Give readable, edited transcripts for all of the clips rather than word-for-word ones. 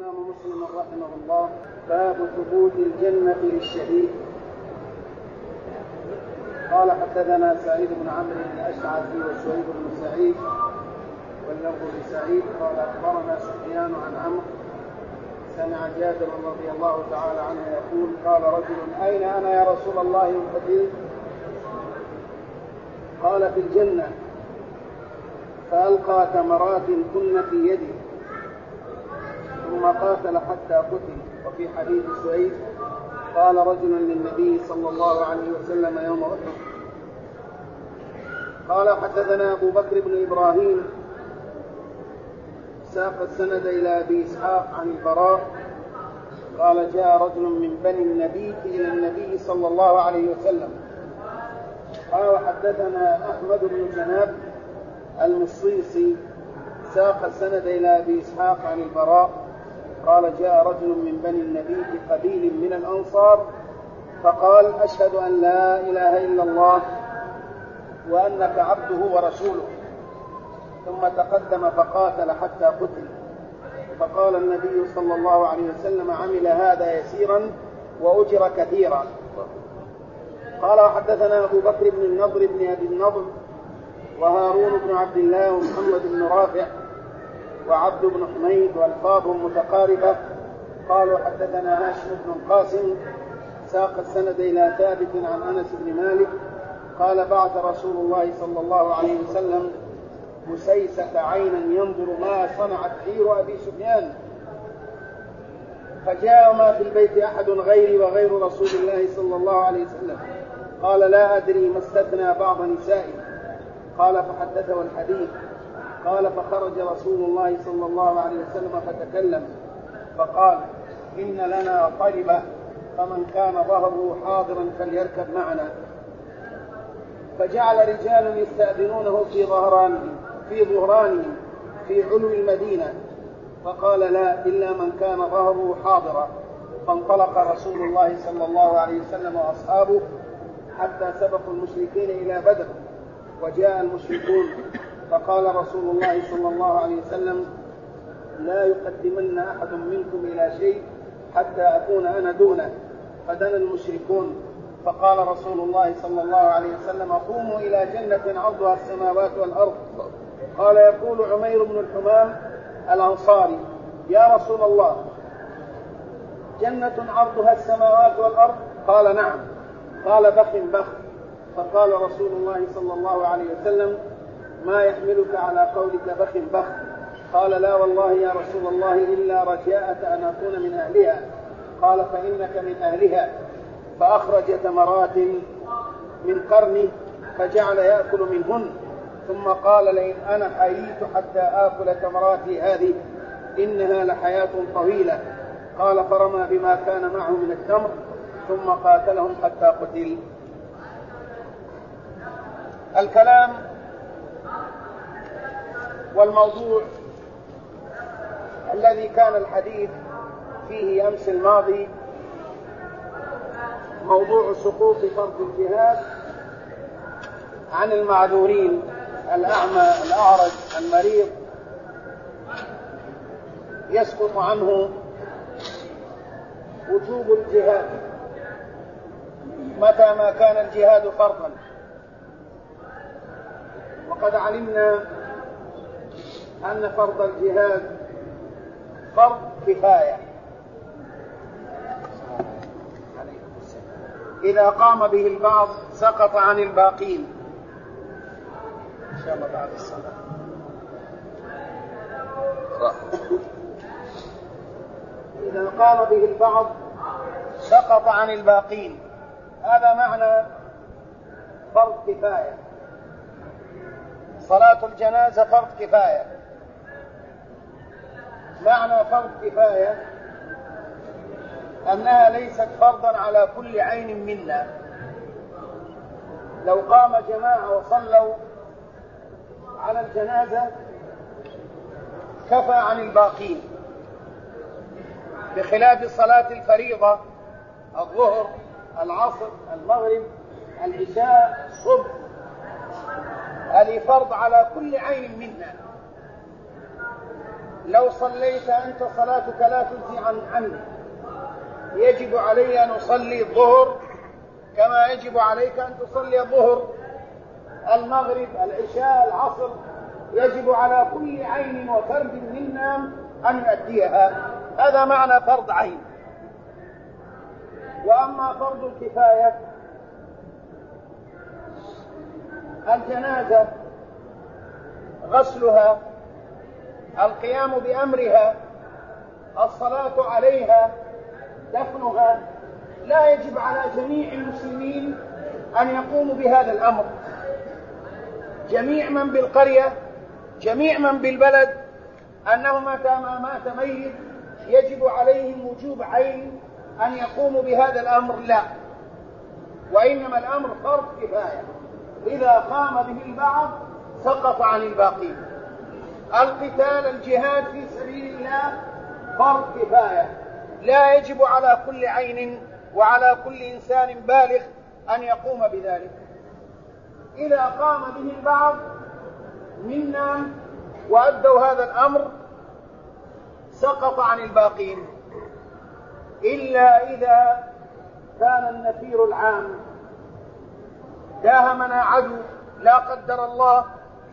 الإمام مسلم رحمه الله باب ثبوت الجنة للشهيد. قال حدثنا سعيد بن عمرو بن الأشعثي وشعيب بن سعيد واللفظ لسعيد قال أخبرنا سفيان عن عمرو سمع جابر رضي الله تعالى عنه يقول قال رجل أين أنا يا رسول الله قتلت؟ قال في الجنة، فألقى تمرات كن في يده ثم قاتل حتى قتل. وفي حديث سعيد قال رجل للنبي صلى الله عليه وسلم يوم أحد. قال حدثنا أبو بكر بن إبراهيم ساق السند إلى أبي إسحاق عن البراء قال جاء رجل من بني النبي إلى النبي صلى الله عليه وسلم. قال حدثنا أحمد بن جناب المصيصي ساق السند إلى أبي إسحاق عن البراء قال جاء رجل من بني النبي قبيل من الأنصار فقال أشهد أن لا إله إلا الله وأنك عبده ورسوله، ثم تقدم فقاتل حتى قتل. فقال النبي صلى الله عليه وسلم عمل هذا يسيرا وأجر كثيرا. قال حدثنا أبو بكر بن النضر بن أبي النضر وهارون بن عبد الله ومحمد بن رافع وعبد بن حميد والفاظهم متقاربة. قالوا حدثنا هاشم بن القاسم ساق السند إلى ثابت عن أنس بن مالك قال بعث رسول الله صلى الله عليه وسلم مسيسة عينا ينظر ما صنعت حير أبي سفيان، فجاء ما في البيت أحد غيري وغير رسول الله صلى الله عليه وسلم. قال لا أدري ما استثنى بعض نسائي. قال فحدثه الحديث. قال فخرج رسول الله صلى الله عليه وسلم فتكلم فقال إن لنا طلبة فمن كان ظهره حاضرا فليركب معنا. فجعل رجال يستأذنونه في ظهرانهم في علو المدينة، فقال لا إلا من كان ظهره حاضرا. فانطلق رسول الله صلى الله عليه وسلم وأصحابه حتى سبقوا المشركين إلى بدر، وجاء المشركون فقال رسول الله صلى الله عليه وسلم لا يقدمن أحد منكم إلى شيء حتى أكون أنا دونه. فدنا المشركون فقال رسول الله صلى الله عليه وسلم قوموا إلى جنة عرضها السماوات والأرض. قال يقول عمير بن الحمام الأنصاري يا رسول الله جنة عرضها السماوات والأرض؟ قال نعم. قال بخ بخ. فقال رسول الله صلى الله عليه وسلم ما يحملك على قولك بخ بخ؟ قال لا والله يا رسول الله إلا رجاءة أن أكون من أهلها. قال فإنك من أهلها. فأخرج تمرات من قرنه فجعل يأكل منهن، ثم قال لئن أنا حييت حتى آكل تمراتي هذه إنها لحياة طويلة. قال فرمى بما كان معه من التمر ثم قاتلهم حتى قتل. الكلام والموضوع الذي كان الحديث فيه أمس الماضي موضوع سقوط فرض الجهاد عن المعذورين الأعمى الأعرج المريض، يسقط عنه وجوب الجهاد متى ما كان الجهاد فرضا. وقد علمنا أن فرض الجهاد فرض كفاية، إذا قام به البعض سقط عن الباقين. إن شاء الله بعد الصلاة. إذا قام به البعض سقط عن الباقين، هذا معنى فرض كفاية. صلاة الجنازة فرض كفاية. معنى فرض كفاية أنها ليست فرضا على كل عين منا. لو قام جماعة وصلوا على الجنازة كفى عن الباقين، بخلاف صلاة الفريضة الظهر العصر المغرب العشاء الصبح، هذه فرض على كل عين منا. لو صليت أنت صلاتك لا تجزي عني، يجب علي أن أصلي الظهر كما يجب عليك أن تصلي الظهر، المغرب، العشاء، العصر، يجب على كل عين وفرد منا أن يؤديها. هذا معنى فرض عين. وأما فرض الكفاية، الجنازة غسلها، القيام بأمرها، الصلاة عليها، دفنها، لا يجب على جميع المسلمين أن يقوموا بهذا الأمر. جميع من بالقرية، جميع من بالبلد، أنه متى ما مات ميت يجب عليهم وجوب عين أن يقوموا بهذا الأمر، لا، وإنما الأمر فرض كفاية، إذا قام به البعض سقط عن الباقين. القتال، الجهاد في سبيل الله فرض كفاية، لا يجب على كل عين وعلى كل إنسان بالغ أن يقوم بذلك. إذا قام به البعض منا وأدوا هذا الأمر سقط عن الباقين، إلا إذا كان النفير العام، داهمنا عدو لا قدر الله،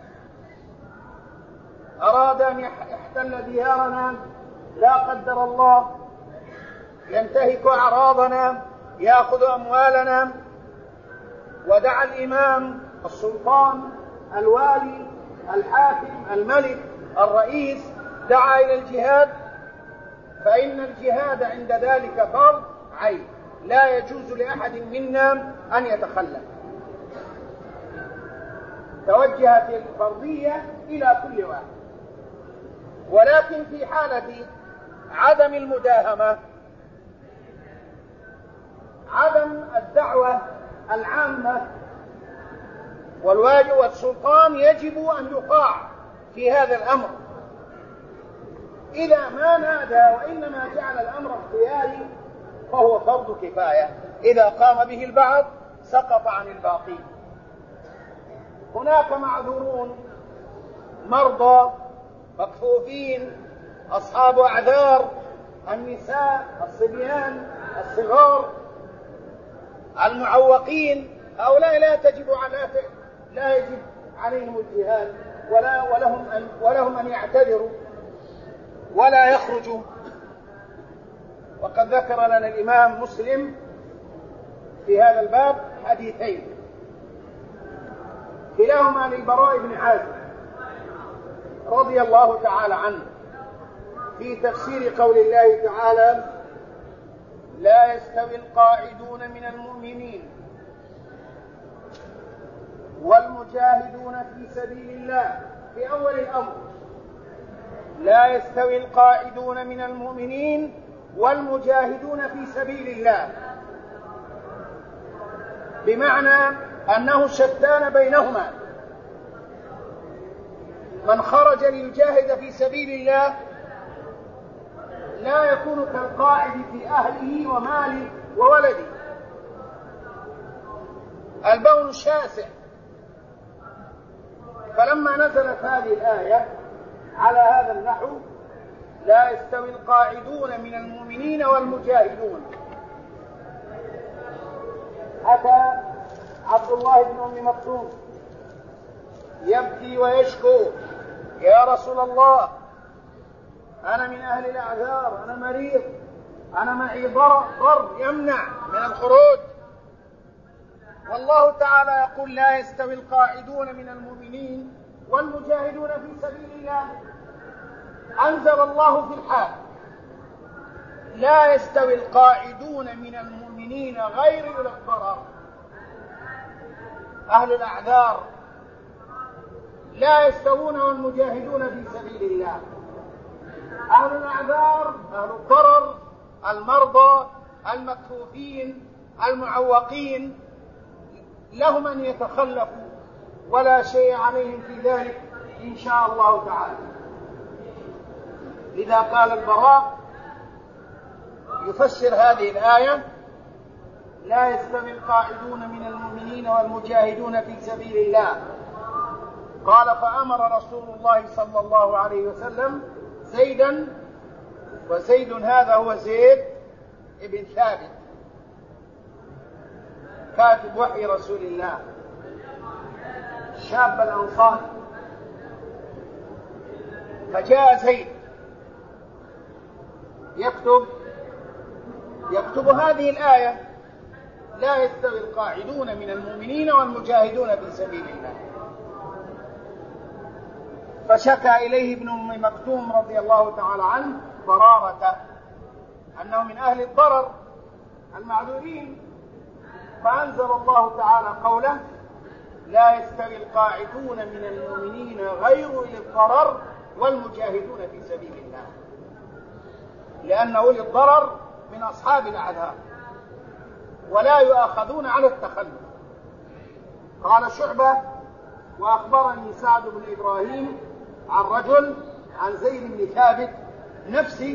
أراد أن يحتل ديارنا لا قدر الله، ينتهك أعراضنا، يأخذ أموالنا، ودعا الإمام، السلطان، الوالي، الحاكم، الملك، الرئيس، دعا إلى الجهاد، فإن الجهاد عند ذلك فرض عين، لا يجوز لأحد منا أن يتخلف. توجهت الفرضية إلى كل واحد. ولكن في حالة عدم المداهمة، عدم الدعوة العامة، والواجب والسلطان يجب أن يطاع في هذا الأمر. إذا ما نادى وإنما جعل الأمر اختياري فهو فرض كفاية، إذا قام به البعض سقط عن الباقين. هناك معذورون، مرضى، مكفوفين، أصحاب أعذار، النساء، الصبيان، الصغار، المعوقين، هؤلاء لا يجب عليهم الجهاد، ولهم أن يعتذروا ولا يخرجوا. وقد ذكر لنا الإمام مسلم في هذا الباب حديثين، كلاهما للبراء بن عازب رضي الله تعالى عنه في تفسير قول الله تعالى: لا يستوي القاعدون من المؤمنين والمجاهدون في سبيل الله. في أول الأمر لا يستوي القاعدون من المؤمنين والمجاهدون في سبيل الله، بمعنى أنه شتان بينهما. من خرج ليجاهد في سبيل الله لا يكون كالقاعد في أهله وماله وولده، البون شاسع. فلما نزلت هذه الآية على هذا النحو: لا يستوي القاعدون من المؤمنين والمجاهدون، أتى عبد الله بن أم مكتوم يبكي ويشكو: يا رسول الله، أنا من أهل الأعذار، أنا مريض، أنا معي ضر يمنع من الخروج، والله تعالى يقول: لا يستوي القاعدون من المؤمنين والمجاهدون في سبيل الله. أنزل الله في الحال: لا يستوي القاعدون من المؤمنين غير أولي الضرر، أهل الأعذار لا يستوون والمجاهدون في سبيل الله. أهل الأعذار، أهل الضرر، المرضى، المكفوفين، المعوقين، لهم أن يتخلفوا ولا شيء عليهم في ذلك إن شاء الله تعالى. لذا قال البراء يفسر هذه الآية: لا يستوي القاعدون من المؤمنين والمجاهدون في سبيل الله. قال: فأمر رسول الله صلى الله عليه وسلم زيدا، وزيد هذا هو زيد ابن ثابت كاتب وحي رسول الله، شاب الأنصار. فجاء زيد يكتب هذه الآية: لا يستوي القاعدون من المؤمنين والمجاهدون في سبيل الله. فشكى إليه ابن أم مكتوم رضي الله تعالى عنه ضرارة أنه من أهل الضرر المعذورين، فأنزل الله تعالى قوله: لا يستوي القاعدون من المؤمنين غير أولي الضرر والمجاهدون في سبيل الله، لأن أولي الضرر من أصحاب الأعذار ولا يؤاخذون على التخلف. قال شعبة: وأخبرني سعد بن إبراهيم عن رجل عن زيد بن ثابت نفسي،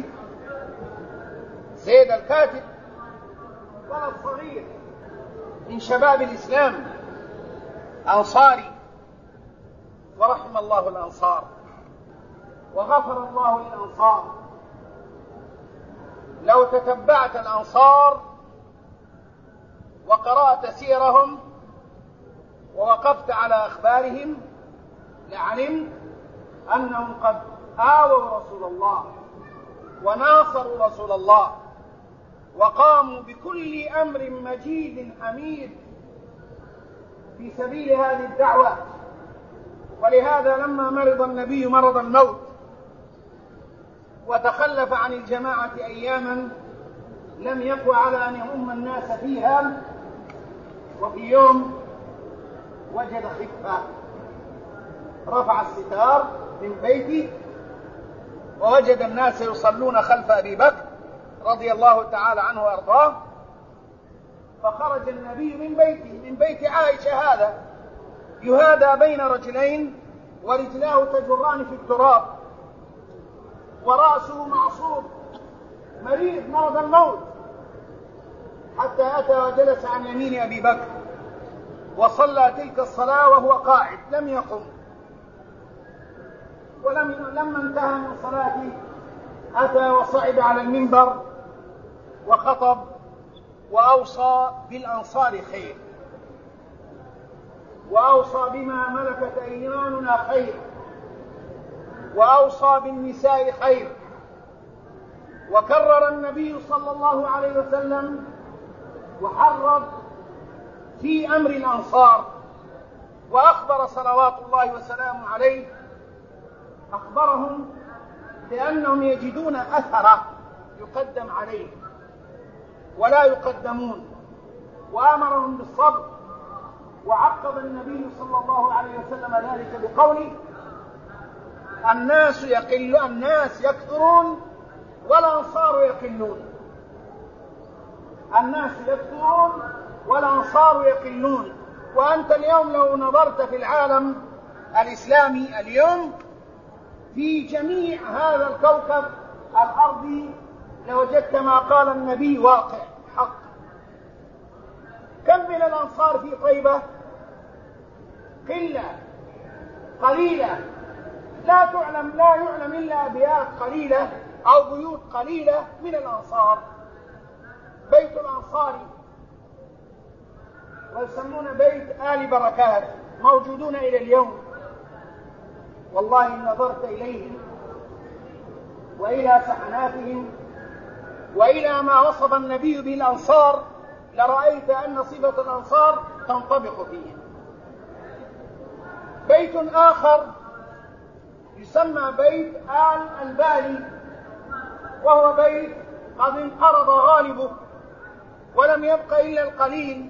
زيد الكاتب ولد صغير من شباب الإسلام أنصاري، ورحم الله الأنصار وغفر الله للأنصار. لو تتبعت الأنصار وقرأت سيرهم ووقفت على أخبارهم لعلمت أنهم قد آووا رسول الله وناصروا رسول الله وقاموا بكل أمر مجيد حميد في سبيل هذه الدعوة. ولهذا لما مرض النبي مرض الموت وتخلف عن الجماعة أياما لم يقوى على أن يؤم الناس فيها، وفي يوم وجد خفة، رفع الستار من بيته ووجد الناس يصلون خلف أبي بكر رضي الله تعالى عنه وأرضاه، فخرج النبي من بيت عائشة هذا يهادى بين رجلين ورجلاه تجران في التراب ورأسه معصوب مريض مرض الموت، حتى أتى وجلس عن يمين أبي بكر وصلى تلك الصلاة وهو قاعد لم يقم. لما انتهى من صلاته أتى وصعد على المنبر وخطب وأوصى بالأنصار خير، وأوصى بما ملكت أيماننا خير، وأوصى بالنساء خير. وكرر النبي صلى الله عليه وسلم وحرض في أمر الأنصار، وأخبر صلوات الله وسلامه عليه، أخبرهم بأنهم يجدون أثره يقدم عليه ولا يقدمون، وآمرهم بالصبر. وعقب النبي صلى الله عليه وسلم ذلك بقوله: الناس يكثرون والأنصار يقلون. الناس يكثرون والأنصار يقلون. وأنت اليوم لو نظرت في العالم الإسلامي اليوم في جميع هذا الكوكب الأرضي لوجدت ما قال النبي واقع حق. كم من الأنصار في طيبة؟ قليلة لا يعلم إلا أبيات قليلة أو بيوت قليلة من الأنصار. بيت الأنصاري ويسمون بيت آل بركات موجودون إلى اليوم. والله إن نظرت إليهم وإلى سحناتهم وإلى ما وصف النبي به الأنصار لرأيت أن صفة الأنصار تنطبق فيهم. بيت آخر يسمى بيت آل البالي، وهو بيت قد انقرض غالبه ولم يبق إلا القليل.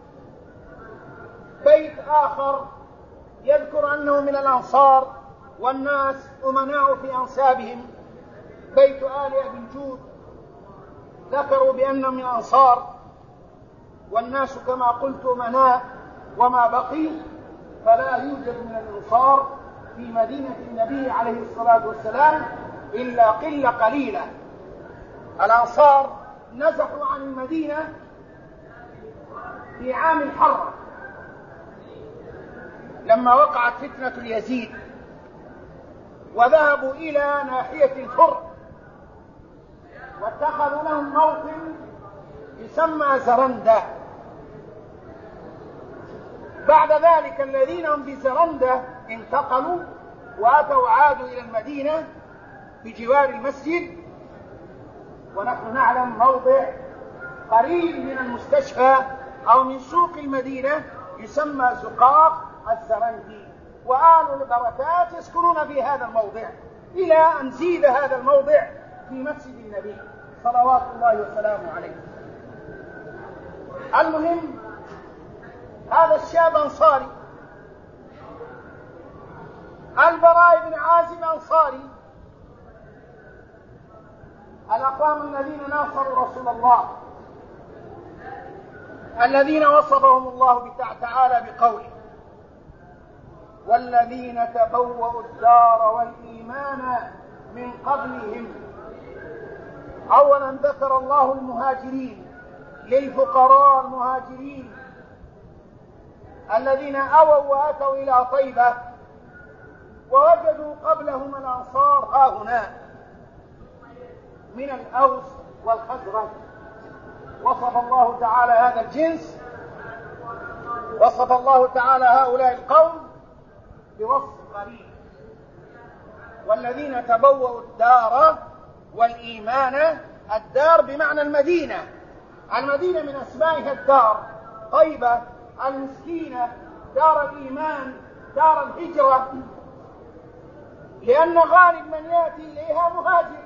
بيت آخر يذكر أنه من الأنصار والناس أمناء في أنسابهم، بيت آل أبي الجود، ذكروا بأنهم من الأنصار والناس كما قلت أمناء وما بقي. فلا يوجد من الأنصار في مدينة النبي عليه الصلاة والسلام إلا قلة قليلة. الأنصار نزحوا عن المدينة في عام الحرة لما وقعت فتنة اليزيد، وذهبوا إلى ناحية الفر واتخذوا لهم موطن يسمى زرندة. بعد ذلك الذين هم بزرندة انتقلوا وأتوا عادوا إلى المدينة بجوار المسجد، ونحن نعلم موضع قريب من المستشفى أو من سوق المدينة يسمى زقاق الزرندي، وآل البركات يسكنون في هذا الموضع إلى أن زيد هذا الموضع في مسجد النبي صلوات الله وسلامه عليه. المهم هذا الشاب أنصاري، البراء بن عازب أنصاري، الأقوام الذين ناصروا رسول الله الذين وصفهم الله تعالى بقوله والذين تبوأوا الدار والإيمان من قبلهم. أولا ذكر الله المهاجرين للفقراء المهاجرين الذين أووا وأتوا إلى طيبة ووجدوا قبلهم الأنصار هاهنا من الأوس والخزرج. وصف الله تعالى هذا الجنس، وصف الله تعالى هؤلاء القوم بوصف قريب. والذين تبوأوا الدار والإيمان، الدار بمعنى المدينة، المدينة من أسمائها الدار، طيبة المسكينة، دار الإيمان، دار الهجرة، لأن غالب من يأتي إليها مهاجر،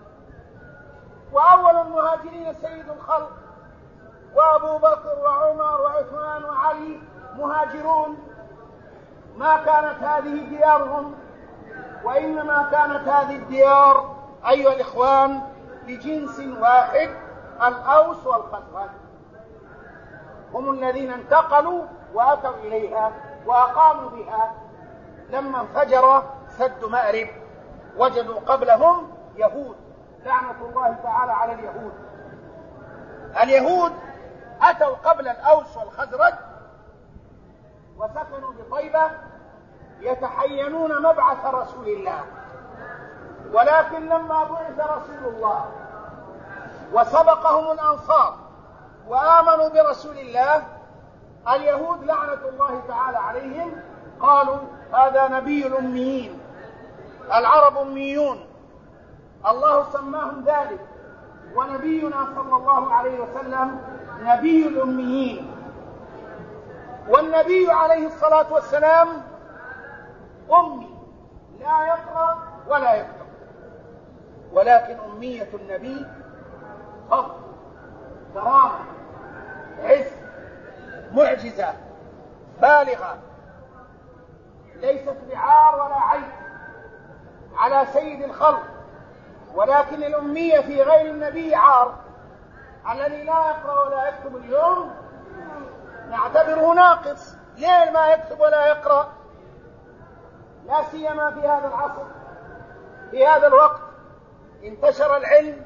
وأول المهاجرين سيد الخلق، وأبو بكر وعمر وعثمان وعلي مهاجرون، ما كانت هذه ديارهم، وإنما كانت هذه الديار أيها الإخوان لجنس واحد، الأوس والخزرج، هم الذين انتقلوا وأتوا إليها وأقاموا بها. لما انفجر سد مأرب وجدوا قبلهم يهود، لعنة الله تعالى على اليهود. اليهود أتوا قبل الأوس والخزرج وسكنوا بطيبة يتحينون مبعث رسول الله، ولكن لما بعث رسول الله وسبقهم الأنصار وآمنوا برسول الله، اليهود لعنة الله تعالى عليهم قالوا هذا نبي الأميين، العرب أميون، الله سماهم ذلك، ونبينا صلى الله عليه وسلم نبي الأميين. والنبي عليه الصلاة والسلام أمي لا يقرأ ولا يكتب، ولكن أمية النبي فضل، كرامة، عز، معجزة بالغة، ليست بعار ولا عيب على سيد الخلق. ولكن الأمية في غير النبي عار. الذي لا يقرأ ولا يكتب اليوم نعتبره ناقص، ليه ما يكتب ولا يقرأ؟ لا سيما في هذا العصر، في هذا الوقت انتشر العلم،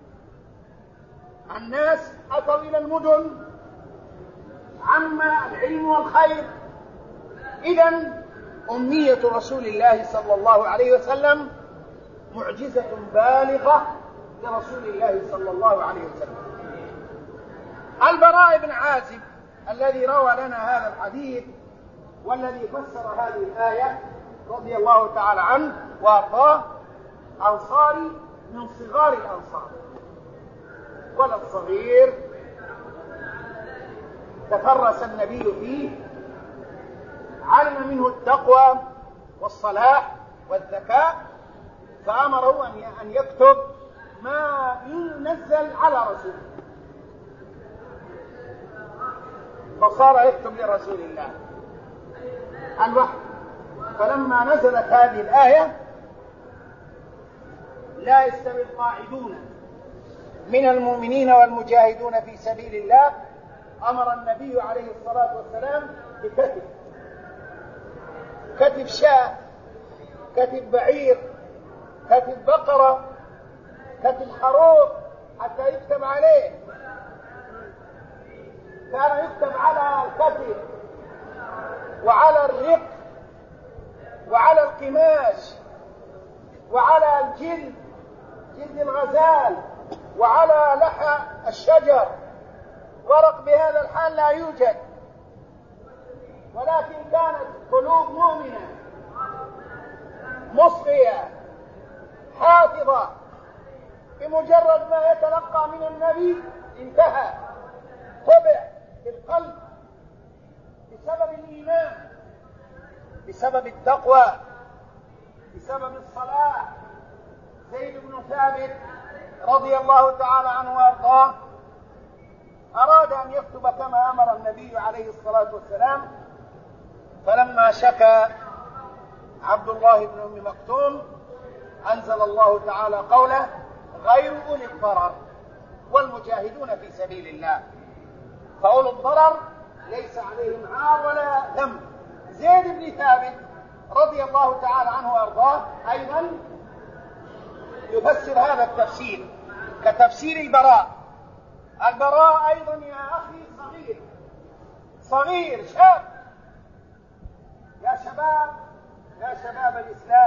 الناس أتوا إلى المدن، عم العلم والخير. إذن أمية رسول الله صلى الله عليه وسلم معجزة بالغة لرسول الله صلى الله عليه وسلم. البراء بن عازب الذي روى لنا هذا الحديث والذي فسر هذه الآية رضي الله تعالى عنه وارضاه، أنصاري من صغار الأنصار، ولد صغير تفرس النبي فيه، علم منه التقوى والصلاح والذكاء، فأمره أن يكتب ما ينزل على رسوله، فصار يكتب لرسول الله الوحي. فلما نزلت هذه الآية لا يستوي القاعدون من المؤمنين والمجاهدون في سبيل الله، أمر النبي عليه الصلاة والسلام كتب شاة، كتب بعير، كتب بقرة، كتب خروف حتى يكتب عليه. كان يكتب على الكتف وعلى الرق وعلى القماش وعلى الجلد، جلد الغزال، وعلى لحى الشجر. ورق بهذا الحال لا يوجد، ولكن كانت قلوب مؤمنة مصغية حافظة، بمجرد ما يتلقى من النبي انتهى، طبع في القلب بسبب الإيمان، بسبب التقوى، بسبب الصلاة. زيد بن ثابت رضي الله تعالى عنه وارضاه أراد أن يكتب كما أمر النبي عليه الصلاة والسلام، فلما شكى عبد الله بن أم مكتوم أنزل الله تعالى قوله: غير أولي الضرر والمجاهدون في سبيل الله. فأولو الضرر ليس عليهم عار ولا ذنب. زيد بن ثابت رضي الله تعالى عنه وارضاه أيضا يفسر هذا التفسير كتفسير البراء. البراء أيضا يا أخي صغير شاب. يا شباب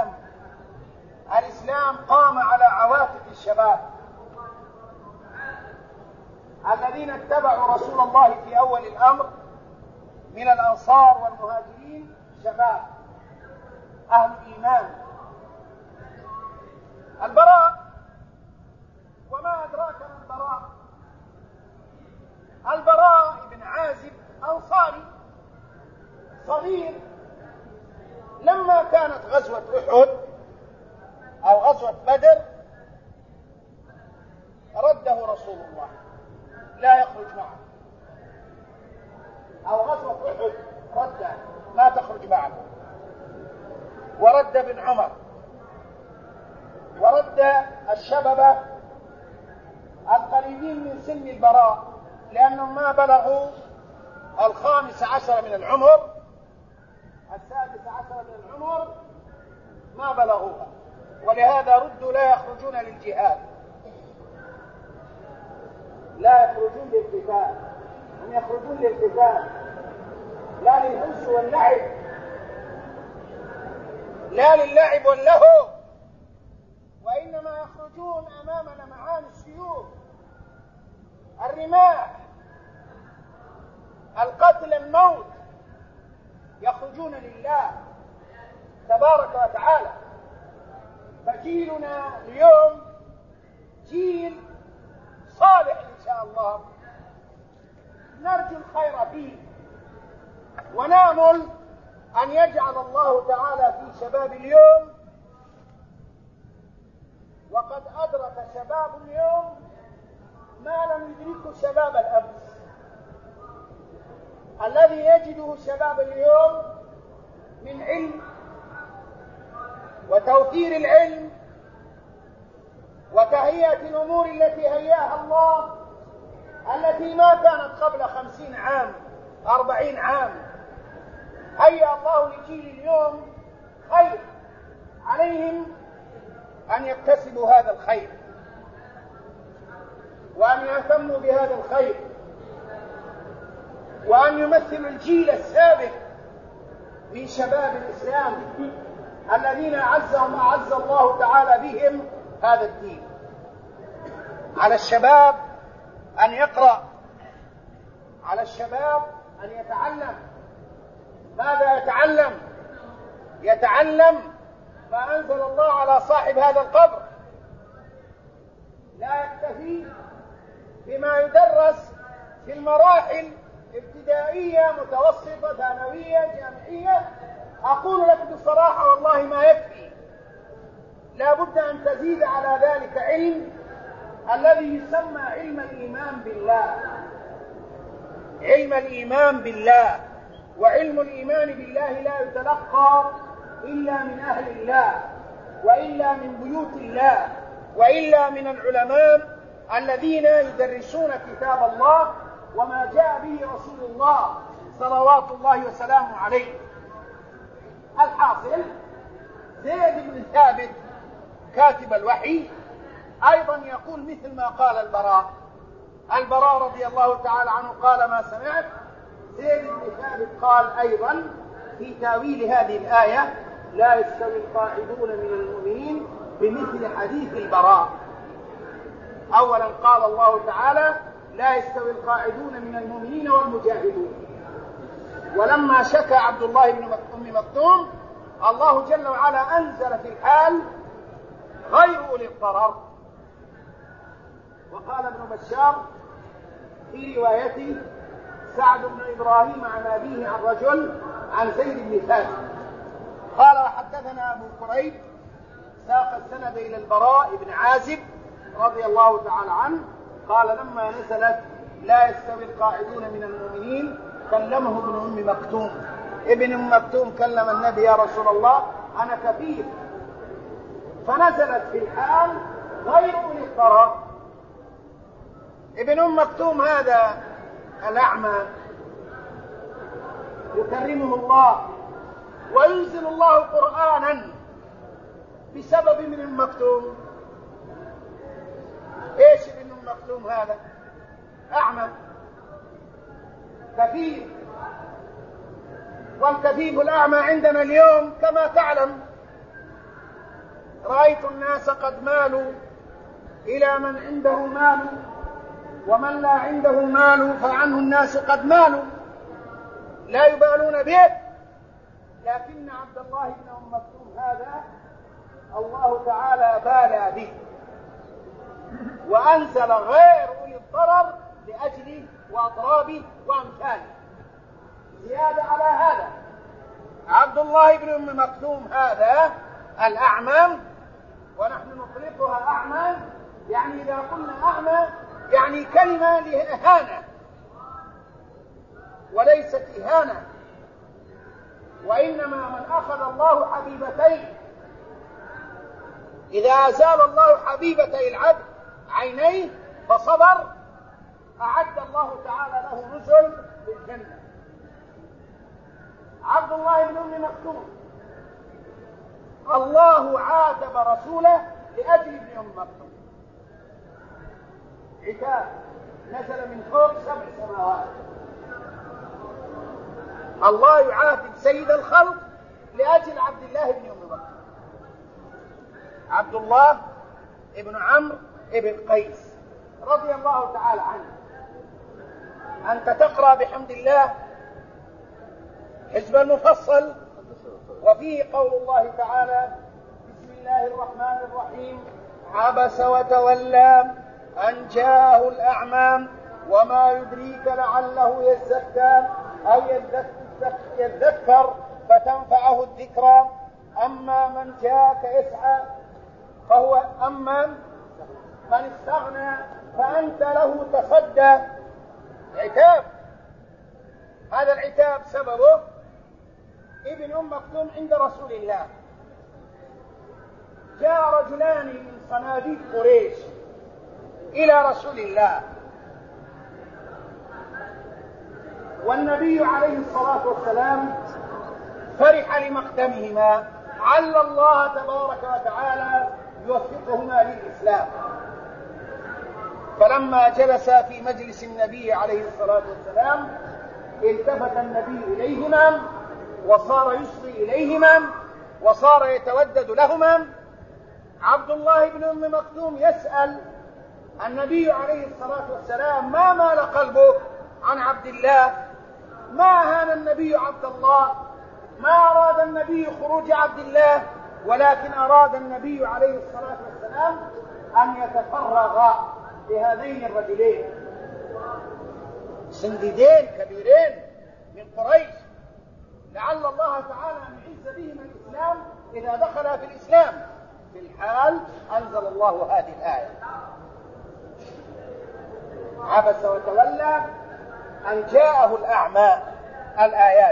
الإسلام قام على عواتق الشباب الذين اتبعوا رسول الله في أول الأمر من الأنصار والمهاجرين، شباب أهل الإيمان. البراء، وما أدراك ما البراء بن عازب أنصاري صغير. لما كانت غزوة أحد أو غزوة بدر رده رسول الله لا يخرج معه، أو غزوة أحد رده لا تخرج معه، ورد ابن عمر، ورد الشباب القريبين من سن البراء، لأنهم ما بلغوا 15 من العمر، 16 من العمر ما بلغوها، ولهذا ردوا لا يخرجون للجهاد، لا يخرجون للقتال، هم يخرجون للقتال لا للهز واللعب، لا للعب واللهو، وإنما يخرجون أمام لمعان السيوف، الرماح، القتل، الموت، يخرجون لله تبارك وتعالى. فجيلنا اليوم جيل صالح إن شاء الله، نرجو الخير فيه، ونامل أن يجعل الله تعالى في شباب اليوم، وقد أدرك شباب اليوم ما لم يدركه شباب الأمس. الذي يجده شباب اليوم من علم وتوفير العلم وتهيئة الأمور التي هيأها الله، التي ما كانت قبل 50 عام 40 عام، هيأ الله لجيل اليوم خير، عليهم أن يكتسبوا هذا الخير وأن يهتموا بهذا الخير، وأن يمثلوا الجيل السابق من شباب الإسلام الذين أعزهم أعز الله تعالى بهم هذا الدين. على الشباب أن يقرأ، على الشباب أن يتعلم. ماذا يتعلم؟ يتعلم ما أنزل الله على صاحب هذا القبر، لا يكتفي بما يدرس في المراحل ابتدائية، متوسطة، ثانوية، جامعية. أقول لك بصراحة والله ما يكفي، لا بد أن تزيد على ذلك علم الذي يسمى علم الإيمان بالله، علم الإيمان بالله. وعلم الإيمان بالله لا يتلقى إلا من أهل الله، وإلا من بيوت الله، وإلا من العلماء الذين يدرسون كتاب الله وما جاء به رسول الله صلوات الله وسلامه عليه. الحاصل زيد بن ثابت كاتب الوحي أيضا يقول مثل ما قال البراء رضي الله تعالى عنه قال ما سمعت. زيد بن ثابت قال أيضا في تاويل هذه الآية: لا يستوي القاعدون من المؤمنين بمثل حديث البراء. أولا قال الله تعالى: لا يستوي القاعدون من المؤمنين والمجاهدون. ولما شكى عبد الله بن أم مكتوم الله جل وعلا أنزل في الحال غير أولي الضرر. وقال ابن بشار في روايته: سعد بن إبراهيم عن أبيه عن رجل عن زيد بن ثابت قال: وحدثنا أبو كريب ساق السند إلى البراء بن عازب رضي الله تعالى عنه قال: لما نزلت لا يستوي القاعدون من المؤمنين كلمه ابن أم مكتوم. ابن أم مكتوم كلم النبي: يا رسول الله أنا كفير. فنزلت في الحال غير أولي الضرر. ابن أم مكتوم هذا الأعمى يكرمه الله وينزل الله قرآنا بسبب ابن أم مكتوم. ايش ابن أم مكتوم هذا؟ أعمى كفيف. والكفيف الأعمى عندنا اليوم كما تعلم رأيت الناس قد مالوا إلى من عنده مال، ومن لا عنده مال فعنه الناس قد مالوا، لا يبالون به. لكن عبد الله بن أم مكتوم هذا الله تعالى بالى به وأنزل غير أولي الضرر لأجله وأضرابه وأمثاله. زيادة على هذا عبد الله بن أم مكتوم هذا الأعمى، ونحن نطلقها أعمى يعني إذا قلنا أعمى يعني كلمة لإهانة وليست إهانة، وإنما من أخذ الله حبيبتيه إذا أزال الله حبيبتي العبد عينيه فصبر أعد الله تعالى له نزل في الجنة. عبد الله بن أم مكتوم الله عاتب رسوله لأجل ابن أم مكتوم عتاب نزل من فوق 7 سماوات. الله يعاتب سيد الخلق لأجل عبد الله بن أم مكتوم. عبد الله ابن عمرو ابن قيس رضي الله تعالى عنه. أنت تقرأ بحمد الله حزب المفصل وفيه قول الله تعالى: بسم الله الرحمن الرحيم، عبس وتولى أن جاءه الأعمى وما يدريك لعله يزكى أو يذكر فتنفعه الذكرى، أما من جاءك يسعى فهو أما من استغنى فأنت له تصدى. عتاب. هذا العتاب سببه ابن أم مكتوم عند رسول الله. جاء رجلان من صناديد قريش إلى رسول الله، والنبي عليه الصلاة والسلام فرح لمقدمهما، عل الله تبارك وتعالى يوفقهما للإسلام. فلما جلس في مجلس النبي عليه الصلاة والسلام التفت النبي إليهما وصار يصغي إليهما وصار يتودد لهما. عبد الله بن أم مكتوم يسأل النبي عليه الصلاة والسلام: ما مال قلبه عن عبد الله؟ ما هان النبي عبد الله؟ ما أراد النبي خروج عبد الله، ولكن أراد النبي عليه الصلاة والسلام أن يتفرغ لهذين الرجلين سنديدين كبيرين من قريش، لعل الله تعالى أن يعز بهما الإسلام إذا دخل في الإسلام. في الحال أنزل الله هذه الآية: عبس وتولى أن جاءه الأعمى. الآيات.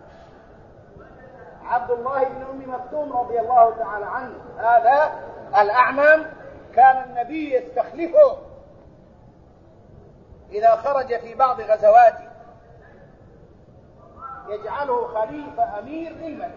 عبد الله بن أم مكتوم رضي الله تعالى عنه هذا الأعمى كان النبي يستخلفه إذا خرج في بعض غزواته، يجعله خليفة أمير للمدينة.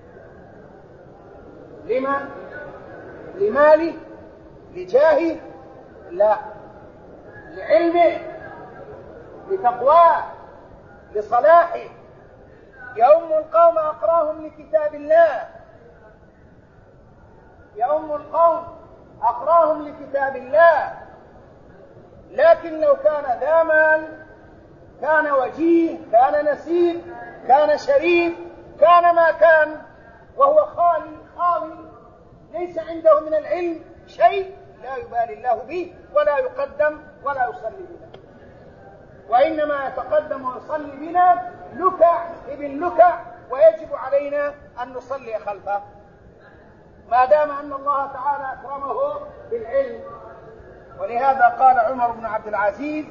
لما؟ لماله؟ لجاهه؟ لا، لعلمه، لتقواه، لصلاحه. يؤم القوم أقراهم لكتاب الله. يؤم القوم أقراهم لكتاب الله. لكن لو كان ذا مال، كان وجيه، كان نسيب، كان شريف، كان ما كان، وهو خالي ليس عنده من العلم شيء، لا يبالي الله به ولا يقدم ولا يصلي بنا، وإنما يتقدم ويصلي بنا لكع ابن لكع، ويجب علينا أن نصلي خلفه ما دام أن الله تعالى أكرمه بالعلم. ولهذا قال عمر بن عبد العزيز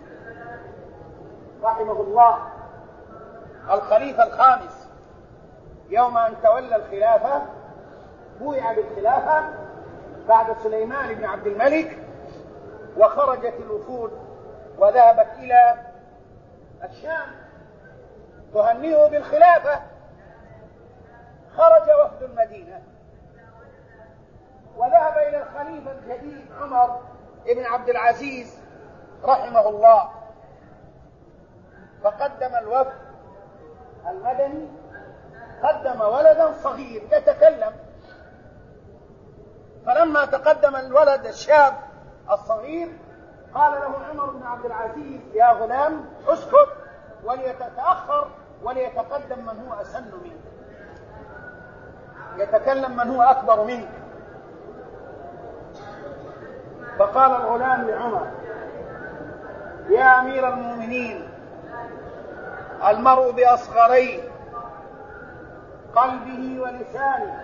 رحمه الله الخليفة الخامس يوم أن تولى الخلافة، بويع بالخلافة بعد سليمان بن عبد الملك، وخرجت الوفود وذهبت إلى الشام تهنئه بالخلافة. خرج وفد المدينة وذهب إلى الخليفة الجديد عمر بن عبد العزيز رحمه الله، فقدم الوفد المدني قدم ولدا صغير يتكلم. فلما تقدم الولد الشاب الصغير قال له عمر بن عبد العزيز: يا غلام اسكت، وليتأخر وليتقدم من هو أسن منك، يتكلم من هو أكبر منك. فقال الغلام لعمر: يا أمير المؤمنين، المرء بأصغريه قلبه ولسانه،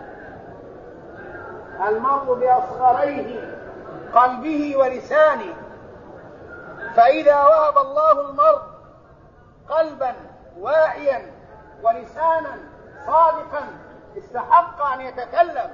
المرء بأصغريه قلبه ولسانه، فإذا وهب الله المرء قلبا واعيا ولسانا صادقا استحق أن يتكلم.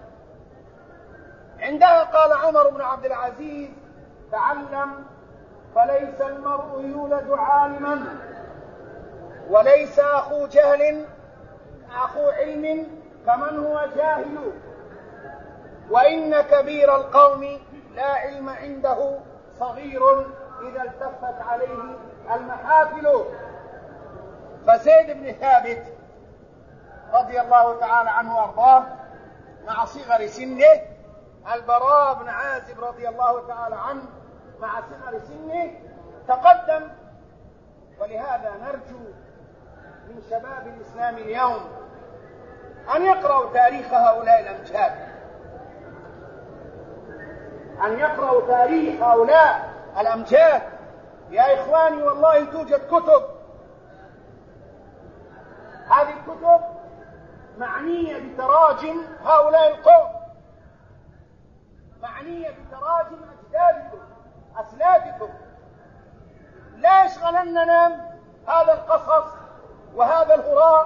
عندها قال عمر بن عبد العزيز: تعلم، فليس المرء يولد عالما، وليس أخو جهل أخو علم كمن هو جاهل، وإن كبير القوم لا علم عنده صغير إذا التفت عليه المحافل. فزيد بن ثابت رضي الله تعالى عنه وارضاه مع صغر سنه، البراء بن عازب رضي الله تعالى عنه مع صغر سنه تقدم. ولهذا نرجو من شباب الإسلام اليوم أن يقرأوا تاريخ هؤلاء الأمجاد، أن يقرأوا تاريخ هؤلاء الأمجاد. يا إخواني والله توجد كتب، هذه الكتب معنية بتراجم هؤلاء القوم، معنية بتراجم أجدادكم أسلافكم. لا يشغلننا هذا القصص وهذا الهراء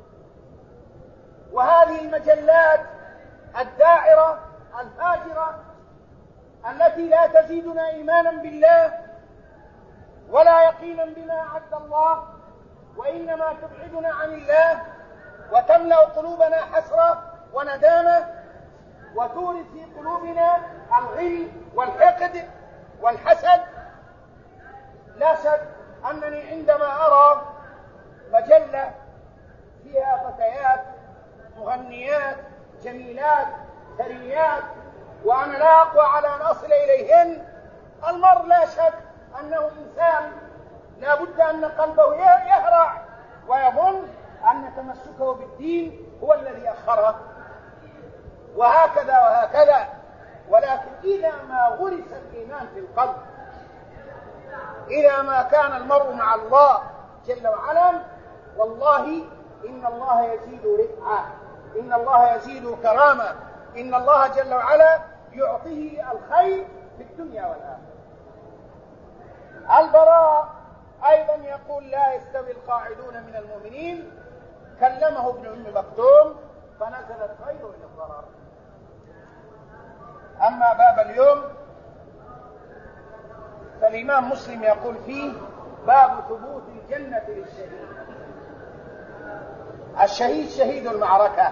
وهذه المجلات الداعرة الفاجرة التي لا تزيدنا إيمانا بالله ولا يقينا بما أعد الله، وإنما تبعدنا عن الله وتملأ قلوبنا حسرة وندامة، وتورث في قلوبنا الغل والحقد والحسد. لا شك أنني عندما أرى مجلة فيها فتيات مغنيات جميلات ثريات وأنا لا أقوى على أن أصل إليهن، المرء لا شك أنه إنسان لا بد أن قلبه يهرع ويظن أن تمسكه بالدين هو الذي أخره، وهكذا وهكذا. ولكن إذا ما غرس الإيمان في القلب، إذا ما كان المرء مع الله جل وعلا، والله إن الله يزيد رفعة، إن الله يزيد كرامة، إن الله جل وعلا يعطيه الخير في الدنيا والآخرة. البراء أيضا يقول: لا يستوي القاعدون من المؤمنين، كلمه ابن أم مكتوم فنزلت خير إلى الضرر. أما باب اليوم فالإمام مسلم يقول فيه: باب ثبوت الجنة للشهيد. الشهيد شهيد المعركة،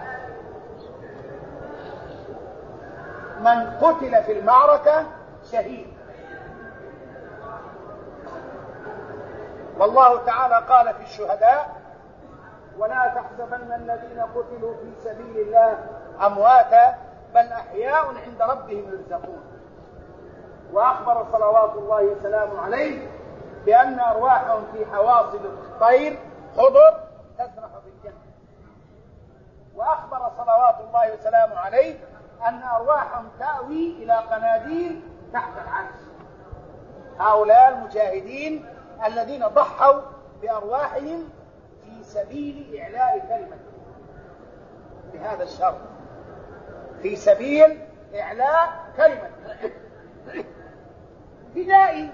من قتل في المعركة شهيد. والله تعالى قال في الشهداء: ولا تحسبن الذين قتلوا في سبيل الله أمواتا، بل أحياء عند ربهم يرزقون. وأخبر صلوات الله وسلامه عليه بأن أرواحهم في حواصل الطير خضر تسرح في الجنة. وأخبر صلوات الله وسلامه عليه أن أرواحهم تأوي إلى قناديل تحت العرش. هؤلاء المجاهدين الذين ضحوا بأرواحهم في سبيل إعلاء كلمة بهذا الشرط، في سبيل إعلاء كلمة فدائي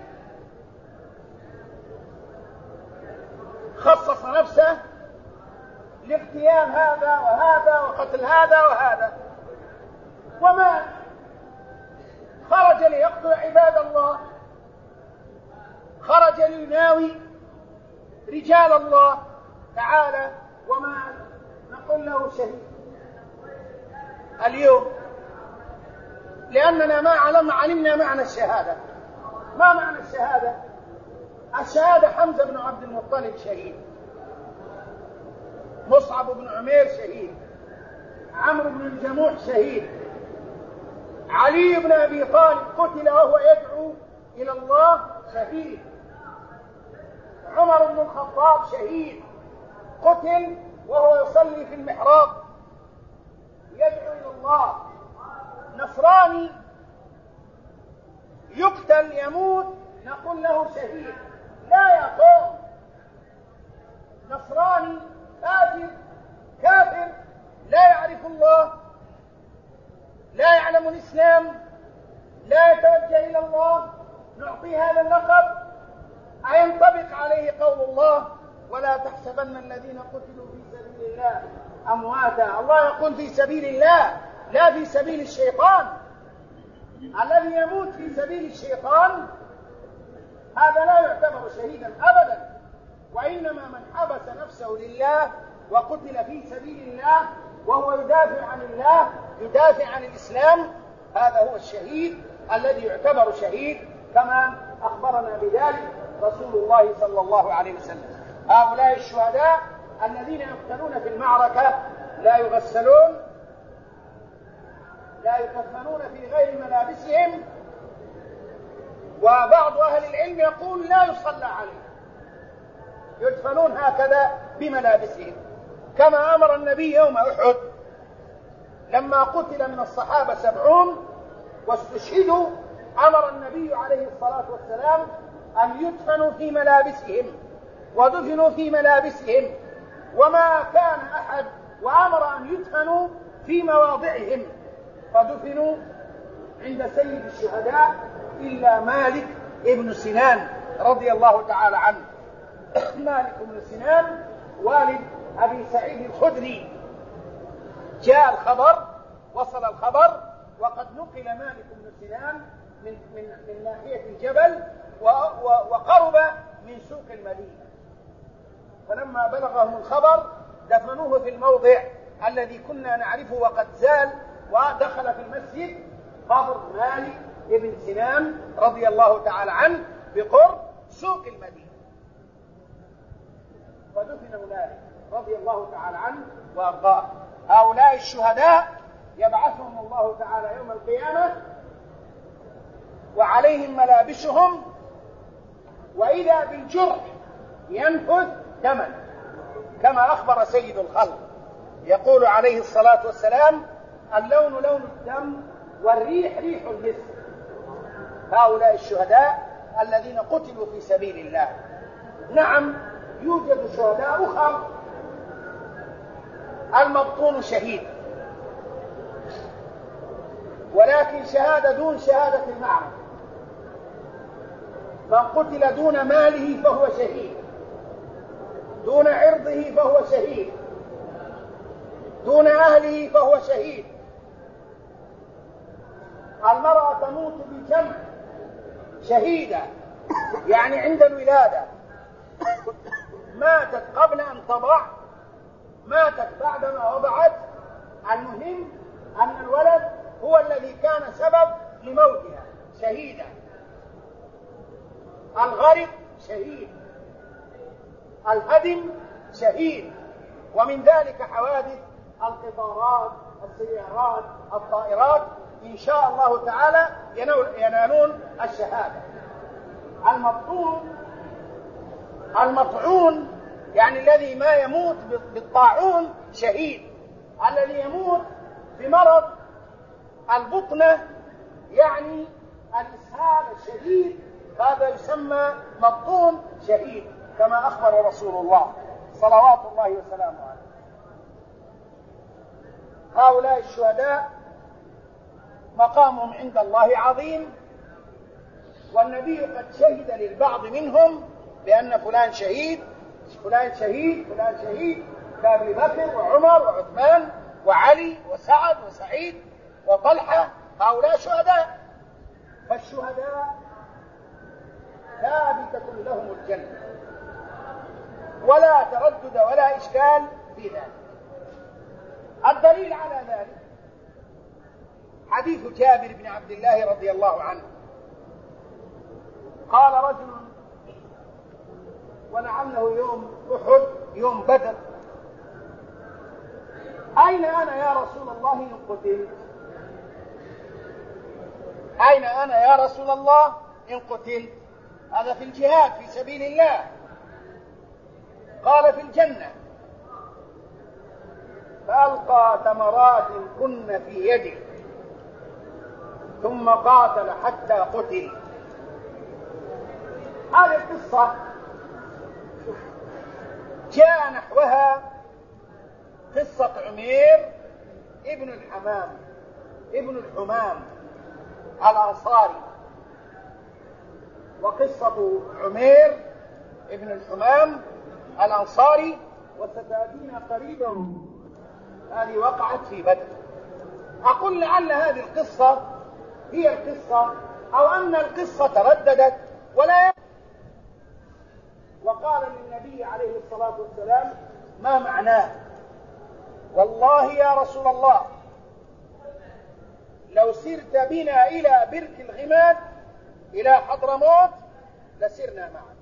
خصص نفسه لاغتيال هذا وهذا وقتل هذا وهذا، وما خرج ليقتل عباد الله، خرج ليناوي رجال الله تعالى، وما نقول له شهيد اليوم، لأننا ما علمنا معنى الشهادة. ما معنى الشهادة؟ الشهادة حمزة بن عبد المطلب شهيد، مصعب بن عمير شهيد، عمرو بن الجموح شهيد، علي بن أبي طالب قتل وهو يدعو إلى الله شهيد، عمر بن الخطاب شهيد قتل وهو يصلي في المحراب يدعو إلى الله. نصراني يقتل يموت نقول له شهيد. لا يا قوم، نصراني كافر لا يعرف الله، لا يعلم الإسلام، لا يتوجه إلى الله، نعطيه هذا اللقب؟ أينطبق عليه قول الله ولا تحسبن الذين قتلوا في سبيل الله أمواتا؟ الله يقول في سبيل الله لا في سبيل الشيطان. الذي يموت في سبيل الشيطان هذا لا يعتبر شهيدا أبدا، وإنما من حبس نفسه لله وقتل في سبيل الله وهو يدافع عن الله، يدافع عن الإسلام، هذا هو الشهيد الذي يعتبر شهيد، كما أخبرنا بذلك رسول الله صلى الله عليه وسلم. هؤلاء الشهداء الذين يقتلون في المعركة لا يغسلون، لا يكفنون في غير ملابسهم، وبعض أهل العلم يقول لا يصلى عليهم، يدفنون هكذا بملابسهم، كما أمر النبي يوم أحد لما قتل من الصحابة 70 واستشهدوا، أمر النبي عليه الصلاة والسلام أن يدفنوا في ملابسهم، ودفنوا في ملابسهم، وما كان أحد وأمر أن يدفنوا في مواضعهم، فدفنوا عند سيد الشهداء إلا مالك ابن سنان رضي الله تعالى عنه. مالك بن سنان والد أبي سعيد الخدري، جاء الخبر، وصل الخبر، وقد نقل مالك بن سنان من ناحية الجبل وقرب من سوق المدينة، فلما بلغهم الخبر دفنوه في الموضع الذي كنا نعرفه، وقد زال ودخل في المسجد قبر مالك ابن سنان رضي الله تعالى عنه بقرب سوق المدينة، ودفن مالك رضي الله تعالى عنه وأرضاه. هؤلاء الشهداء يبعثهم الله تعالى يوم القيامة وعليهم ملابسهم، وإذا بالجرح ينفذ دما، كما أخبر سيد الخلق يقول عليه الصلاة والسلام اللون لون الدم والريح ريح المسك. هؤلاء الشهداء الذين قتلوا في سبيل الله. نعم يوجد شهداء أخر، المبطون شهيد، ولكن شهادة دون شهادة المعركة. من قتل دون ماله فهو شهيد، دون عرضه فهو شهيد، دون أهله فهو شهيد. المرأة تموت بجمع شهيدة، يعني عند الولادة، ماتت قبل أن تضع، ماتت بعدما وضعت، المهم أن الولد هو الذي كان سبب لموتها، شهيدة. الغرق شهيد، الهدم شهيد، ومن ذلك حوادث القطارات السيارات الطائرات إن شاء الله تعالى ينالون الشهادة. المطعون يعني الذي ما يموت بالطاعون شهيد، الذي يموت بمرض البطنة يعني الإسهال الشديد هذا يسمى مطعون شهيد، كما أخبر رسول الله صلوات الله وسلامه عليه. هؤلاء الشهداء مقامهم عند الله عظيم، والنبي قد شهد للبعض منهم بأن فلان شهيد فلان شهيد فلان شهيد، كأبي بكر وعمر وعثمان وعلي وسعد وسعيد وطلحة، هؤلاء شهداء. فالشهداء ثابتة لهم الجنة ولا تردد ولا إشكال في ذلك. الدليل على ذلك حديث جابر بن عبد الله رضي الله عنه قال رجل، ولعله يوم أحد يوم بدر: أين أنا يا رسول الله إن قتلت؟ أين أنا يا رسول الله إن قتلت؟ هذا في الجهاد في سبيل الله. قال: في الجنة. فألقى تمرات كن في يده ثم قاتل حتى قتل. هذه القصة جاء نحوها قصة عمير ابن الحمام الأنصاري، وقصة عمير ابن الحمام الأنصاري وستأتينا قريبا هذه وقعت في بدر. أقول لعل هذه القصة هي القصة، أو أن القصة ترددت ولا وقال للنبي عليه الصلاة والسلام: ما معناه؟ والله يا رسول الله لو سرت بنا إلى برك الغماد إلى حضرموت لسرنا معك،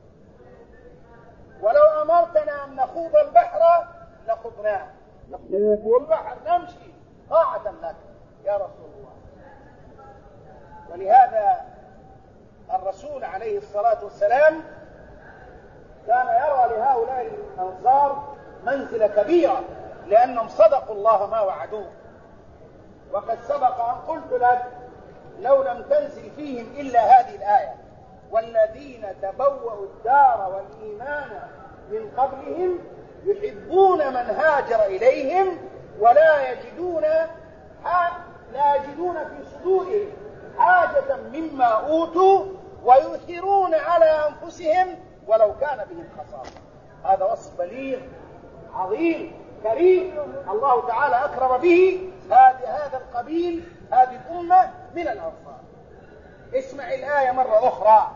ولو أمرتنا أن نخوض البحر لخضناه، نخوض البحر نمشي طاعة لك يا رسول الله. ولهذا الرسول عليه الصلاة والسلام كان يرى لهؤلاء الأنصار منزلة كبيرة لأنهم صدقوا الله ما وعدوه. وقد سبق أن قلت لك لو لم تنزل فيهم إلا هذه الآية: والذين تبوأوا الدار والإيمان من قبلهم يحبون من هاجر إليهم ولا يجدون في صدورهم حاجة مما أوتوا ويؤثرون على أنفسهم ولو كان بهم خصاصة. هذا وصف بليغ عظيم كريم الله تعالى أكرم به هذا القبيل، هذه الأمة من الأنصار. اسمع الآية مرة أخرى: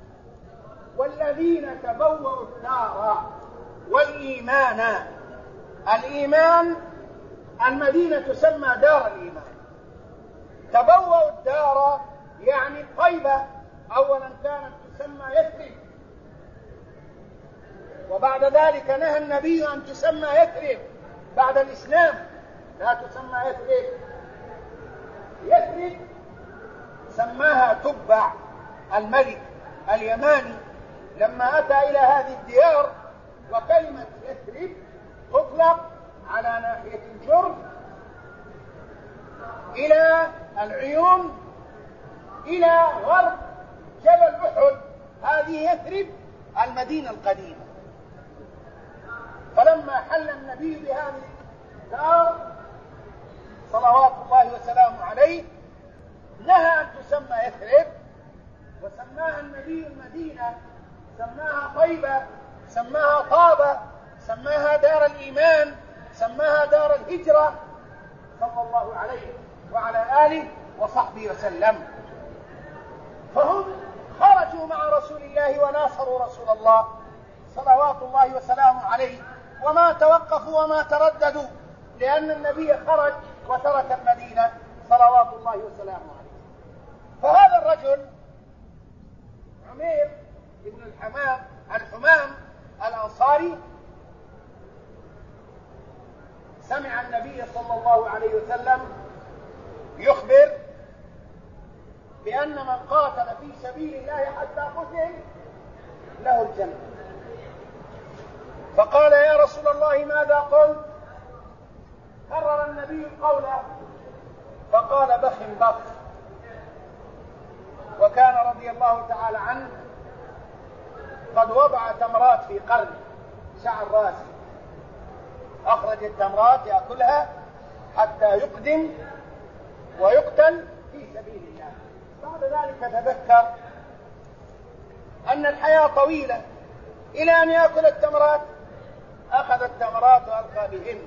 والذين تبوأوا الدار والإيمان. الإيمان المدينة تسمى دار الإيمان. تبوأوا الدار يعني طيبة، أولا كانت تسمى يثرب، وبعد ذلك نهى النبي أن تسمى يثرب بعد الإسلام، لا تسمى يثرب. يثرب سماها تبع الملك اليماني لما أتى إلى هذه الديار، وكلمة يثرب تطلق على ناحية الجرف إلى العيون إلى غرب جبل أحد، هذه يثرب المدينة القديمة. فلما حل النبي بهذه الدار صلوات الله وسلامه عليه نهى أن تسمى يثرب، وسماها النبي المدينة، سماها طيبة، سماها طابة، سماها دار الإيمان، سماها دار الهجرة صلى الله عليه وعلى آله وصحبه وسلم. فهم خرجوا مع رسول الله وناصروا رسول الله صلوات الله وسلامه عليه، وما توقفوا وما ترددوا، لأن النبي خرج وترك المدينة صلوات الله وسلامه عليه. فهذا الرجل عمير بن الحمام الأنصاري سمع النبي صلى الله عليه وسلم يخبر بأن من قاتل في سبيل الله حتى قتل له الجنة. فقال يا رسول الله ماذا قلت؟ كرر النبي القول فقال بخ بخ. وكان رضي الله تعالى عنه قد وضع تمرات في قرن شعر راسه، أخرج التمرات يأكلها حتى يقدم ويقتل في سبيل الله. بعد ذلك تذكر أن الحياة طويلة إلى أن يأكل التمرات، أخذ التمرات وألقى بهن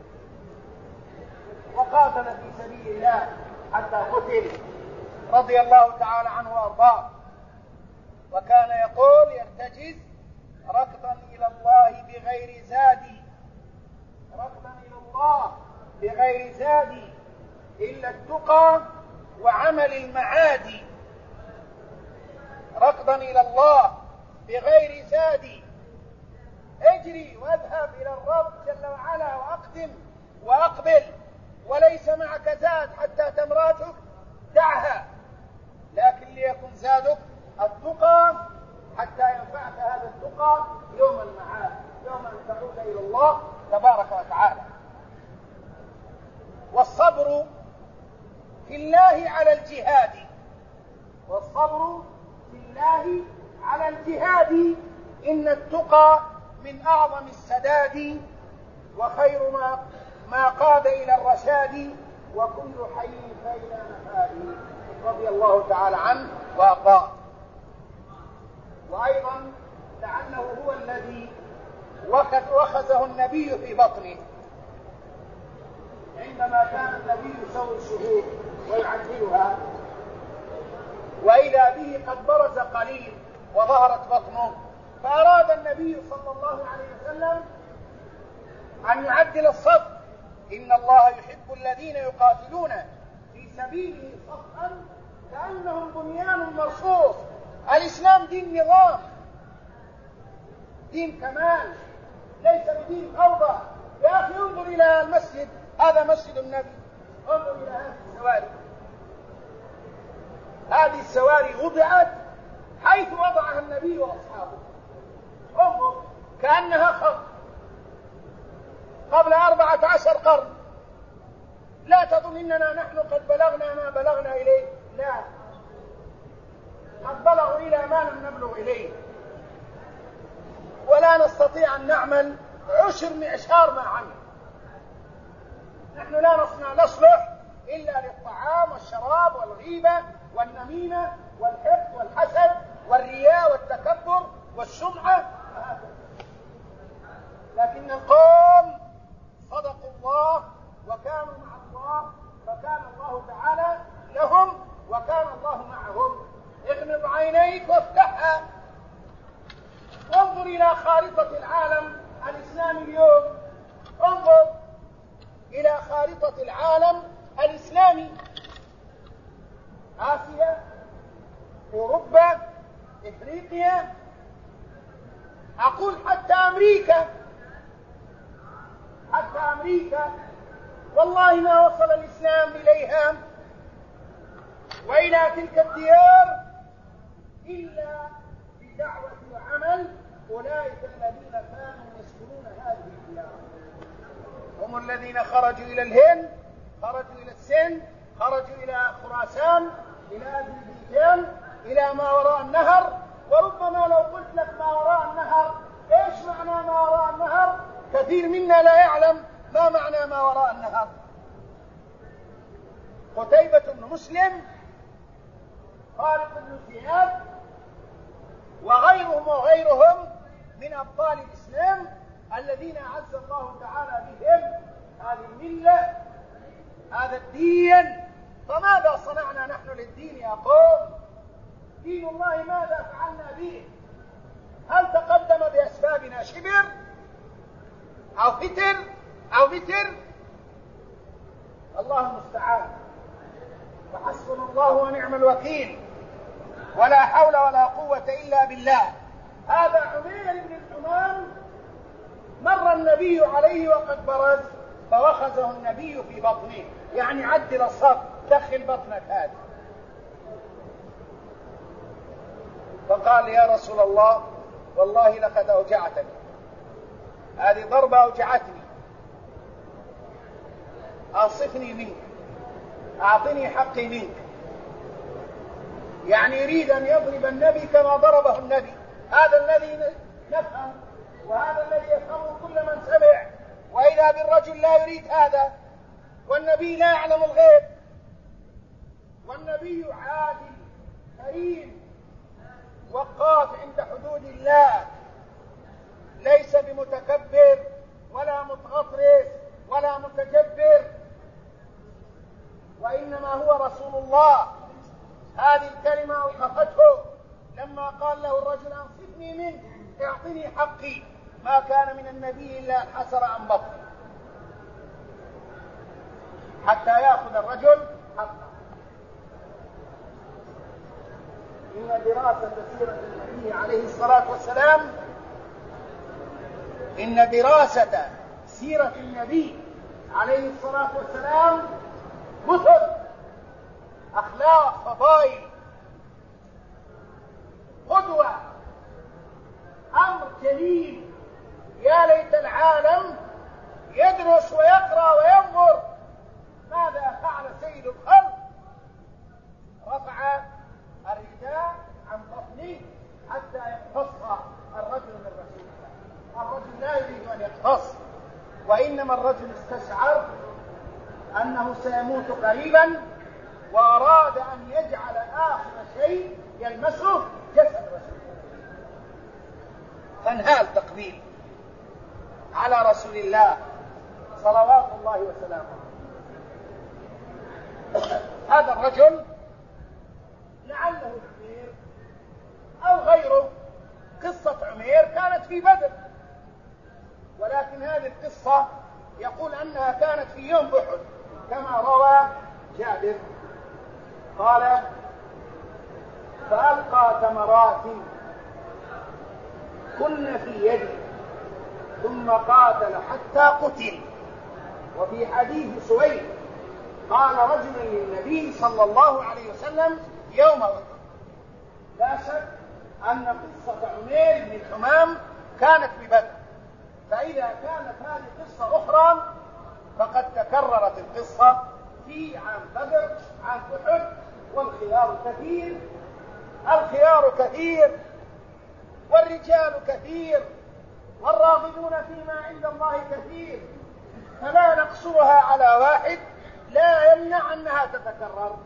وقاتل في سبيل الله حتى قتل رضي الله تعالى عنه وأرضاه. وكان يقول يرتجز ركضا إلى الله بغير زادي، ركضا إلى الله بغير زادي إلا التقى وعمل المعادي، ركضا إلى الله بغير زادي، اجري واذهب إلى الرب جل وعلا وأقدم وأقبل، وليس معك زاد حتى تمراتك دعها، لكن ليكن زادك التقى حتى ينفعك هذا التقى يوم المعاد، يوم أن تعود إلى الله تبارك وتعالى. والصبر في الله على الجهاد، والصبر في الله على الجهاد إن التقى من أعظم السداد، وخير ما قاد إلى الرشاد، وكل حي فإلى مفاده، رضي الله تعالى عنه وأرضاه. وأيضا لعله هو الذي وخزه النبي في بطنه عندما كان النبي يسوي الشهور ويعدلها، وإذا به قد برز قليل وظهرت بطنه، فأراد النبي صلى الله عليه وسلم أن يعدل الصف. إن الله يحب الذين يقاتلون في سبيله صفا كأنهم بنيان مرصوص. الإسلام دين نظام، دين كمال، ليس بدين فوضى. يا أخي انظر إلى المسجد، هذا مسجد النبي، انظر إلى هذه السواري، هذه السواري وضعت حيث وضعها النبي وأصحابه، انظر كأنها خط قبل 14 قرن. لا تظن إننا نحن قد بلغنا ما بلغنا إليه، لا، قد بلغوا إلى ما لم نبلغ إليه، ولا نستطيع أن نعمل عشر معشار ما عمل. نحن لا نصلح إلا للطعام والشراب والغيبة والنميمة والحقد والحسد والرياء والتكبر والسمعة، لكن القوم صدقوا الله وكانوا مع الله، فكان الله تعالى لهم وكان الله معهم. اغمض عينيك وافتحها وانظر إلى خارطة العالم الإسلامي اليوم، انظر إلى خارطة العالم الإسلامي، آسيا، أوروبا، إفريقيا، أقول حتى أمريكا، حتى أمريكا، والله ما وصل الإسلام إليها وإلى تلك الديار إلا بدعوة وعمل أولئك الذين كانوا يسكنون هذه الديار. هم الذين خرجوا إلى الهند، خرجوا إلى السند، خرجوا إلى خراسان، إلى أذربيجان، إلى ما وراء النهر. وربما لو قلت لك ما وراء النهر، إيش معنى ما وراء النهر؟ كثير منا لا يعلم ما معنى ما وراء النهر. قتيبة بن مسلم، خالد بن زياد، وغيرهم من أبطال الإسلام الذين أعز الله تعالى بهم هذه الملة، هذا الدين. فماذا صنعنا نحن للدين يا قوم؟ دين الله ماذا فعلنا به؟ هل تقدم بأسبابنا شبر أو فتر أو متر؟ الله المستعان، وحسبنا الله ونعم الوكيل، ولا حول ولا قوة إلا بالله. هذا عمير بن الحمام مر النبي عليه وقد برز فوخزه النبي في بطنه، يعني عدل الصف، دخل بطنك هذا. فقال يا رسول الله والله لقد أوجعتني، هذه ضربة أوجعتني، أنصفني منك، أعطني حقي منك. يعني يريد أن يضرب النبي كما ضربه النبي. هذا الذي نفهم، وهذا الذي يفهمه كل من سمع. وإذا بالرجل لا يريد هذا، والنبي لا يعلم الغيب، والنبي عادل كريم وقاف عند حدود الله، ليس بمتكبر ولا متغطرس ولا متجبر، وإنما هو رسول الله. هذه الكلمة أوقفته لما قال له الرجل أنصفني منك، اعطني حقي. ما كان من النبي إلا حسر عن بطنه حتى يأخذ الرجل حقه. إن دراسة سيرة النبي عليه الصلاة والسلام، إن دراسة سيرة النبي عليه الصلاة والسلام مثل أخلاق، فضائل، قدوة، أمر جميل. يا ليت العالم يدرس ويقرأ وينظر ماذا فعل سيد الخلق. رفع الرداء عن بطنه حتى يقتص الرجل من رسول الله. الرجل لا يريد أن يقتص، وإنما الرجل استشعر أنه سيموت قريبا، وأراد أن يجعل آخر شيء يلمسه جسد رسول الله. فانهال تقبيل على رسول الله صلوات الله وسلامه. هذا الرجل لعله عمير أو غيره. قصة عمير كانت في بدر، ولكن هذه القصة يقول أنها كانت في يوم أحد كما روى جابر. قال فألقى تمرات كن في يده ثم قاتل حتى قتل. وفي حديث سويد قال رجل للنبي صلى الله عليه وسلم يوم أحد. لا شك أن قصة عمير بن الحمام كانت ببدر، فإذا كانت هذه قصة أخرى فقد تكررت القصة في عام بدر، عام أحد. والخيار كثير، الخيار كثير، والرجال كثير، والراغبون فيما عند الله كثير، فلا نقصرها على واحد لا يمنع أنها تتكرر.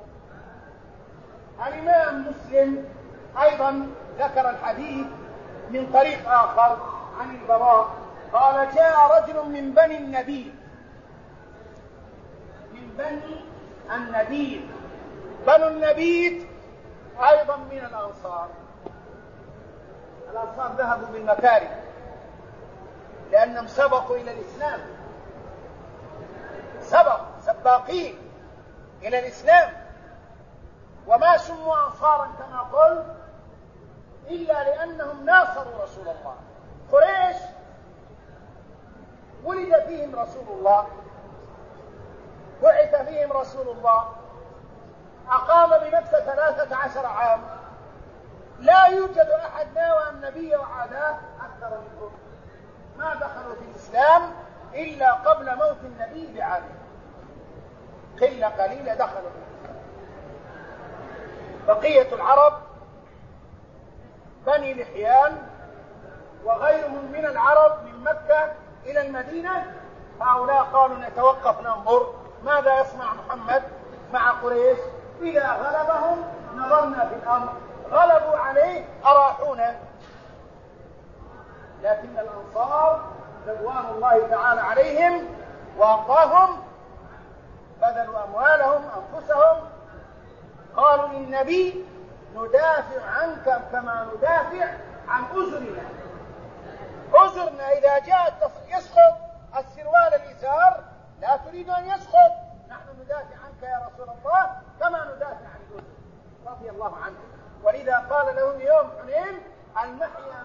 الإمام مسلم أيضا ذكر الحديث من طريق آخر عن البراء قال جاء رجل من بني النبي، من بني النبي. بنو النبيت أيضا من الأنصار. الأنصار ذهبوا بالمكارم لأنهم سبقوا إلى الإسلام، سباقين إلى الإسلام، وما سموا أنصارا كما قلت إلا لأنهم ناصروا رسول الله. قريش ولد فيهم رسول الله، بعث فيهم رسول الله، أقام بمكة 13 عام، لا يوجد أحد ناوى النبي وعاداه أكثر منهم. ما دخلوا في الإسلام إلا قبل موت النبي بعام، قلة قليلة دخلوا في الإسلام. بقية العرب بني لحيان وغيرهم من العرب من مكة إلى المدينة، هؤلاء قالوا نتوقف ننظر ماذا يصنع محمد مع قريش. إذا غلبهم نظرنا في الأمر، غلبوا عليه أراحونا. لكن الأنصار رضوان الله تعالى عليهم وأرضاهم بذلوا أموالهم أنفسهم، قالوا للنبي ندافع عنك كما ندافع عن أزرنا. أزرنا إذا جاء يسقط السروال الإزار لا تريد أن يسقط، نحن ندافع عنك يا رسول الله كما ندافع عن الأزر رضي الله عنه. ولذا قال لهم يوم حنين المحيا